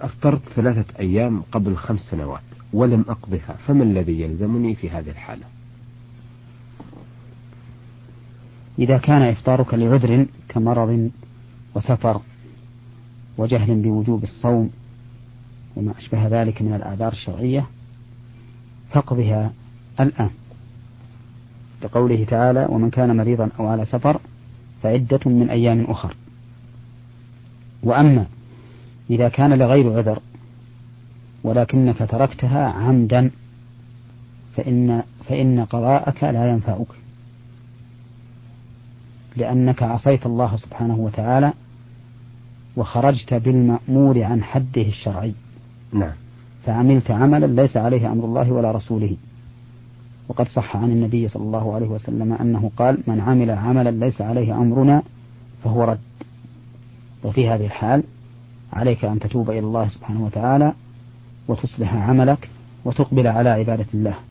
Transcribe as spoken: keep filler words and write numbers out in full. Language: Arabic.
أفطرت ثلاثة أيام قبل خمس سنوات ولم أقضها، فما الذي يلزمني في هذه الحالة؟ إذا كان إفطارك لعذر كمرض وسفر وجهل بوجوب الصوم وما أشبه ذلك من الأعذار الشرعية فاقضها الآن، لقوله تعالى: ومن كان مريضا أو على سفر فعدة من أيام أخر. وأما إذا كان لغير عذر ولكنك تركتها عمدا فإن, فإن قضاءك لا ينفعك، لأنك عصيت الله سبحانه وتعالى وخرجت بالمأمور عن حده الشرعي. نعم. فعملت عملا ليس عليه أمر الله ولا رسوله. وقد صح عن النبي صلى الله عليه وسلم أنه قال: من عمل عملا ليس عليه أمرنا فهو رد. وفي هذه الحال عليك أن تتوب إلى الله سبحانه وتعالى وتصلح عملك وتقبل على عبادة الله.